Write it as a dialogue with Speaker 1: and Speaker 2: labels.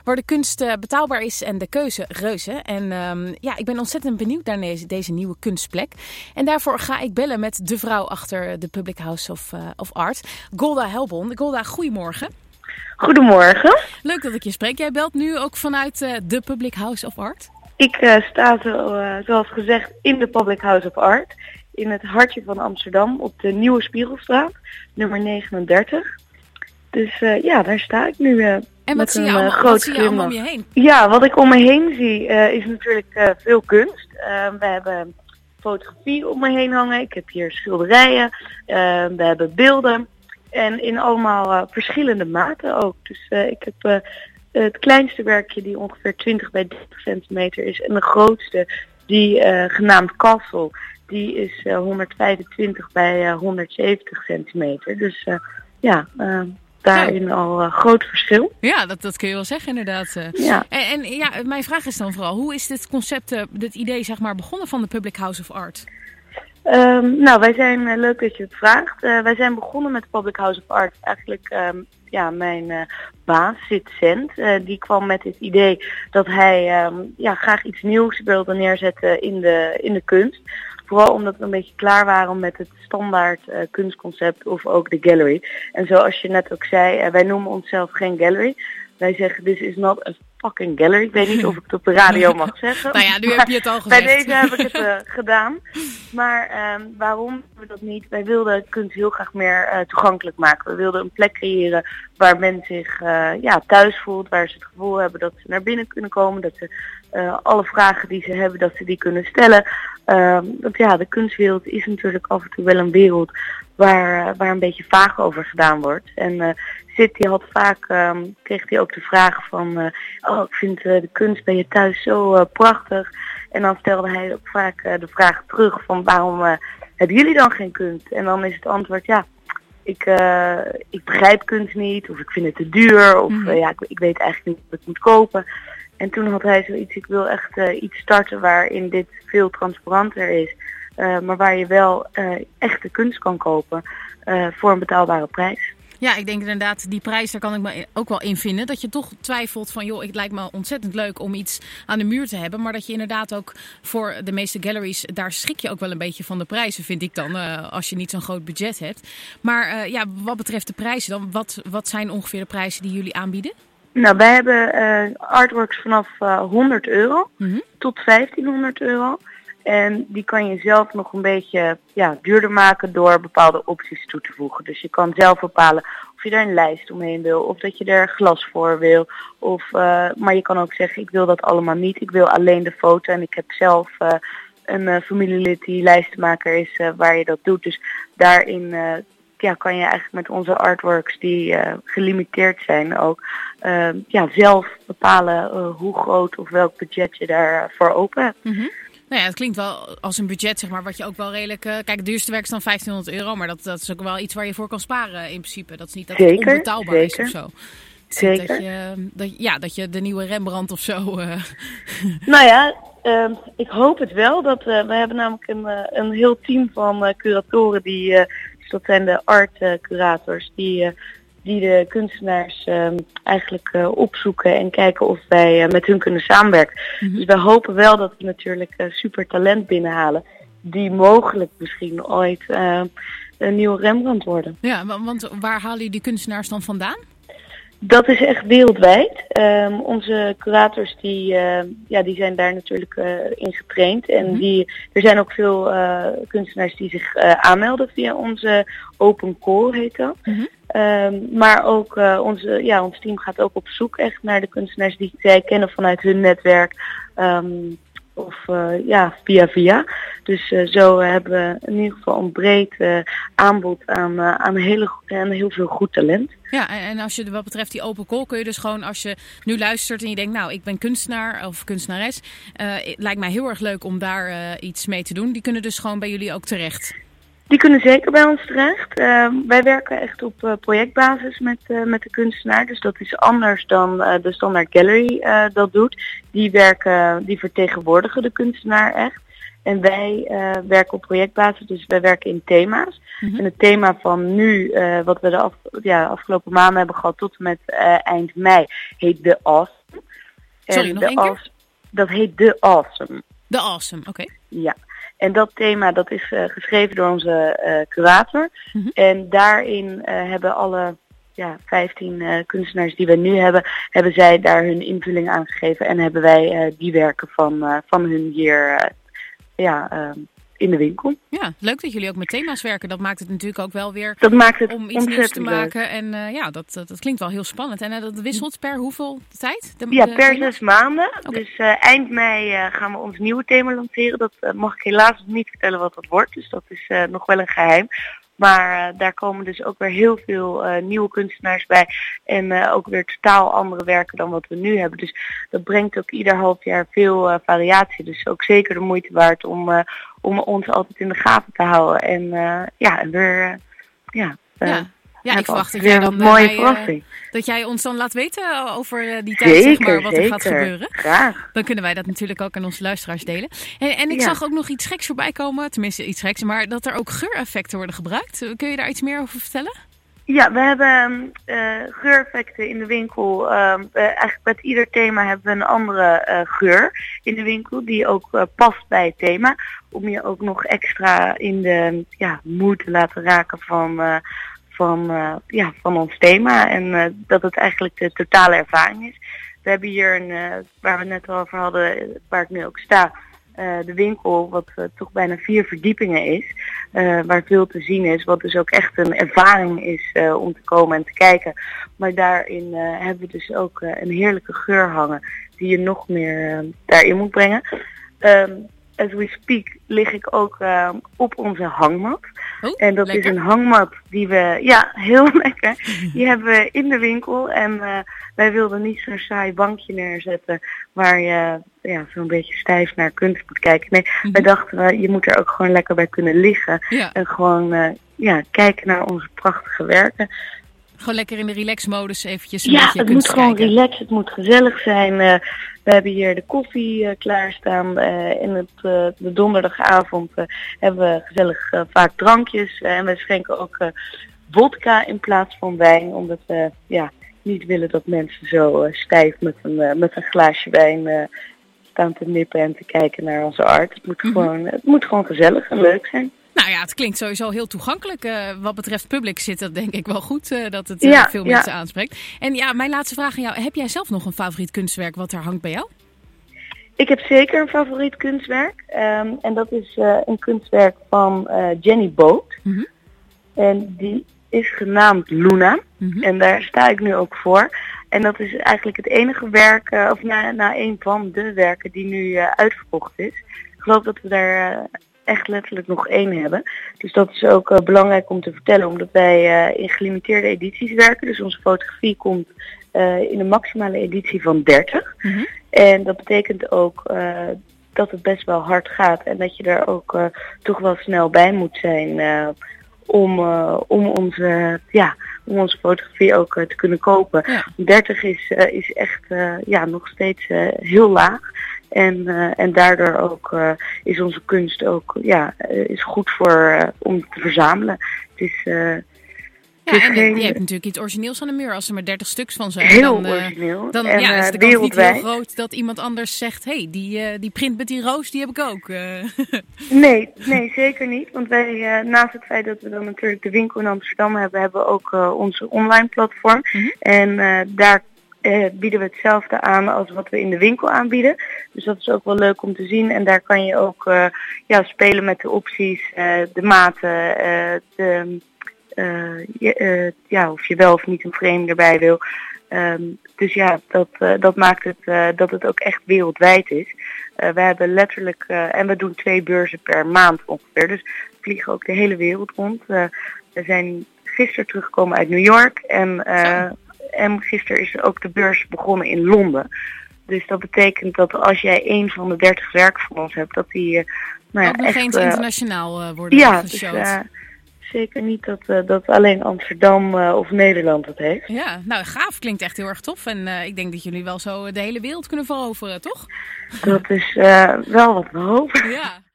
Speaker 1: Waar de kunst betaalbaar is en de keuze reuze. En ik ben ontzettend benieuwd naar deze nieuwe kunstplek. En daarvoor ga ik bellen met de vrouw achter de Public House of Art, Golda Helbon. Golda, goedemorgen.
Speaker 2: Goedemorgen.
Speaker 1: Leuk dat ik je spreek. Jij belt nu ook vanuit de Public House of Art?
Speaker 2: Ik sta zoals gezegd in de Public House of Art. In het hartje van Amsterdam op de Nieuwe Spiegelstraat, nummer 39. Dus daar sta ik nu.
Speaker 1: En wat zie je allemaal om je heen?
Speaker 2: Ja, wat ik om me heen zie is natuurlijk veel kunst. We hebben fotografie om me heen hangen. Ik heb hier schilderijen. We hebben beelden. En in allemaal verschillende maten ook. Dus ik heb het kleinste werkje die ongeveer 20 bij 30 centimeter is. En de grootste, die genaamd Castle, die is 125 bij 170 centimeter. Dus daarin al groot verschil.
Speaker 1: Ja, dat kun je wel zeggen inderdaad.
Speaker 2: Ja.
Speaker 1: En mijn vraag is dan vooral, hoe is dit concept, dit idee zeg maar begonnen van de Public House of Art?
Speaker 2: Wij zijn, leuk dat je het vraagt. Wij zijn begonnen met de Public House of Art. Eigenlijk, mijn baas, Sid Cent, die kwam met het idee dat hij graag iets nieuws wilde neerzetten in de kunst. Vooral omdat we een beetje klaar waren met het standaard kunstconcept of ook de gallery. En zoals je net ook zei, wij noemen onszelf geen gallery. Wij zeggen, this is not a fucking gallery. Ik weet niet of ik het op de radio mag zeggen.
Speaker 1: Nou ja, nu heb je het al gezegd.
Speaker 2: Bij deze heb ik het gedaan. Maar waarom doen we dat niet? Wij wilden kunst heel graag meer toegankelijk maken. We wilden een plek creëren waar men zich thuis voelt. Waar ze het gevoel hebben dat ze naar binnen kunnen komen. Dat ze alle vragen die ze hebben, dat ze die kunnen stellen. De kunstwereld is natuurlijk af en toe wel een wereld waar een beetje vaag over gedaan wordt. En Sid die had vaak, kreeg hij ook de vraag van, ik vind de kunst bij je thuis zo prachtig. En dan stelde hij ook vaak de vraag terug van, waarom hebben jullie dan geen kunst? En dan is het antwoord, ik begrijp kunst niet, of ik vind het te duur, of ik weet eigenlijk niet wat ik moet kopen. En toen had hij zoiets, ik wil echt iets starten waarin dit veel transparanter is. Maar waar je wel echte kunst kan kopen voor een betaalbare prijs.
Speaker 1: Ja, ik denk inderdaad, die prijs, daar kan ik me ook wel in vinden. Dat je toch twijfelt van, het lijkt me ontzettend leuk om iets aan de muur te hebben. Maar dat je inderdaad ook voor de meeste galleries, daar schrik je ook wel een beetje van de prijzen, vind ik dan, als je niet zo'n groot budget hebt. Maar wat betreft de prijzen dan, wat zijn ongeveer de prijzen die jullie aanbieden?
Speaker 2: Nou, wij hebben artworks vanaf €100 tot €1500. En die kan je zelf nog een beetje duurder maken door bepaalde opties toe te voegen. Dus je kan zelf bepalen of je er een lijst omheen wil, of dat je er glas voor wil. Maar je kan ook zeggen, ik wil dat allemaal niet. Ik wil alleen de foto. En ik heb zelf een familielid die lijstenmaker is waar je dat doet. Dus daarin kan je eigenlijk met onze artworks die gelimiteerd zijn ook zelf bepalen hoe groot of welk budget je daarvoor open hebt.
Speaker 1: Mm-hmm. Nou ja, het klinkt wel als een budget, zeg maar, wat je ook wel redelijk... Kijk, het duurste werk is dan €1500, maar dat is ook wel iets waar je voor kan sparen in principe. Dat is niet dat het onbetaalbaar is of zo.
Speaker 2: Zeker.
Speaker 1: Dat je de nieuwe Rembrandt of zo...
Speaker 2: Nou ja, ik hoop het wel. We hebben namelijk een heel team van curatoren dat zijn de art-curators die de kunstenaars eigenlijk opzoeken en kijken of wij met hun kunnen samenwerken. Mm-hmm. Dus wij hopen wel dat we natuurlijk super talent binnenhalen die mogelijk misschien ooit een nieuwe Rembrandt worden.
Speaker 1: Ja, want waar halen jullie die kunstenaars dan vandaan?
Speaker 2: Dat is echt wereldwijd. Onze curators die zijn daar natuurlijk in getraind. En er zijn ook veel kunstenaars die zich aanmelden via onze open call, heet dat. Mm-hmm. Maar ook ons team gaat ook op zoek echt naar de kunstenaars die zij kennen vanuit hun netwerk. Via. Dus zo hebben we in ieder geval een breed aanbod aan heel veel goed talent.
Speaker 1: Ja, en als je wat betreft die open call kun je dus gewoon, als je nu luistert en je denkt, nou, ik ben kunstenaar of kunstenares, het lijkt mij heel erg leuk om daar iets mee te doen. Die kunnen dus gewoon bij jullie ook terecht.
Speaker 2: Die kunnen zeker bij ons terecht. Wij werken echt op projectbasis met de kunstenaar. Dus dat is anders dan de standaard gallery dat doet. Die vertegenwoordigen de kunstenaar echt. En wij werken op projectbasis, dus wij werken in thema's. Mm-hmm. En het thema van nu, wat we de afgelopen maanden hebben gehad tot en met eind mei, heet The Awesome.
Speaker 1: Sorry, nog één keer?
Speaker 2: Dat heet The Awesome.
Speaker 1: The Awesome, oké.
Speaker 2: Ja. En dat thema dat is geschreven door onze curator. En daarin hebben alle 15 kunstenaars die we nu hebben zij daar hun invulling aan gegeven. En hebben wij die werken van hun hier in de winkel.
Speaker 1: Ja, leuk dat jullie ook met thema's werken. Dat maakt het natuurlijk ook wel weer om iets nieuws te maken. En dat klinkt wel heel spannend. En dat wisselt per hoeveel tijd?
Speaker 2: Per 6 maanden. Okay. Dus eind mei gaan we ons nieuwe thema lanceren. Dat mag ik helaas nog niet vertellen wat dat wordt. Dus dat is nog wel een geheim. Maar daar komen dus ook weer heel veel nieuwe kunstenaars bij. En ook weer totaal andere werken dan wat we nu hebben. Dus dat brengt ook ieder half jaar veel variatie. Dus ook zeker de moeite waard om ons altijd in de gaten te houden.
Speaker 1: Ja, ik verwacht dat
Speaker 2: jij dan mooie verrassing.
Speaker 1: Dat jij ons dan laat weten over die tijd,
Speaker 2: zeker,
Speaker 1: wat er gaat gebeuren.
Speaker 2: Graag.
Speaker 1: Dan kunnen wij dat natuurlijk ook aan onze luisteraars delen. En ik zag ook nog iets geks voorbij komen, tenminste iets geks, maar dat er ook geureffecten worden gebruikt. Kun je daar iets meer over vertellen? Ja,
Speaker 2: we hebben geureffecten in de winkel. Eigenlijk met ieder thema hebben we een andere geur in de winkel die ook past bij het thema. Om je ook nog extra in de moed te laten raken van ons thema en dat het eigenlijk de totale ervaring is. We hebben hier waar we net al over hadden, waar ik nu ook sta, de winkel wat toch bijna 4 verdiepingen is, waar veel te zien is, wat dus ook echt een ervaring is om te komen en te kijken. Maar daarin hebben we dus ook een heerlijke geur hangen die je nog meer daarin moet brengen. As we speak lig ik ook op onze hangmat. En dat lekker. Is een hangmat die we, heel lekker, die hebben we in de winkel. En wij wilden niet zo'n saai bankje neerzetten waar je zo'n beetje stijf naar kunst moet kijken. Nee, wij dachten, je moet er ook gewoon lekker bij kunnen liggen. Ja. En gewoon kijken naar onze prachtige werken.
Speaker 1: Gewoon lekker in de relax-modus eventjes een beetje
Speaker 2: het moet gewoon relaxed, het moet gezellig zijn. We hebben hier de koffie klaarstaan. En de donderdagavond hebben we gezellig vaak drankjes. En we schenken ook vodka in plaats van wijn. Omdat we niet willen dat mensen zo stijf met een glaasje wijn staan te nippen en te kijken naar onze art. Het moet gewoon gezellig en leuk zijn.
Speaker 1: Nou ja, het klinkt sowieso heel toegankelijk. Wat betreft public zit dat denk ik wel goed, dat het veel mensen aanspreekt. En mijn laatste vraag aan jou. Heb jij zelf nog een favoriet kunstwerk wat er hangt bij jou?
Speaker 2: Ik heb zeker een favoriet kunstwerk. En dat is een kunstwerk van Jenny Boot. En die is genaamd Luna. En daar sta ik nu ook voor. En dat is eigenlijk het enige werk, een van de werken die nu uitverkocht is. Ik geloof dat we daar echt letterlijk nog 1 hebben. Dus dat is ook belangrijk om te vertellen, omdat wij in gelimiteerde edities werken. Dus onze fotografie komt in een maximale editie van 30. En dat betekent ook dat het best wel hard gaat en dat je er ook toch wel snel bij moet zijn om onze fotografie ook te kunnen kopen. Ja. 30 is echt nog steeds heel laag. En daardoor ook is onze kunst ook is goed voor om te verzamelen. Het is
Speaker 1: je hebt natuurlijk iets origineels aan de muur. Als er maar 30 stuks van zijn,
Speaker 2: heel origineel.
Speaker 1: Dan is de kans niet heel groot dat iemand anders zegt, die print met die roos, die heb ik ook.
Speaker 2: Nee, zeker niet. Want wij, naast het feit dat we dan natuurlijk de winkel in Amsterdam hebben we ook onze online platform. En daar bieden we hetzelfde aan als wat we in de winkel aanbieden. Dus dat is ook wel leuk om te zien. En daar kan je ook spelen met de opties, de maten, of je wel of niet een frame erbij wil. Dus dat maakt het dat het ook echt wereldwijd is. We hebben letterlijk, en we doen 2 beurzen per maand ongeveer. Dus we vliegen ook de hele wereld rond. We zijn gisteren teruggekomen uit New York. En gisteren is ook de beurs begonnen in Londen. Dus dat betekent dat als jij 1 van de 30 werken van ons hebt, dat die
Speaker 1: ook nog echt eens internationaal worden geshowd.
Speaker 2: Dus, zeker niet dat alleen Amsterdam of Nederland het heeft.
Speaker 1: Ja, nou gaaf. Klinkt echt heel erg tof. En ik denk dat jullie wel zo de hele wereld kunnen veroveren, toch?
Speaker 2: Dat is wel wat we hopen.
Speaker 1: Ja.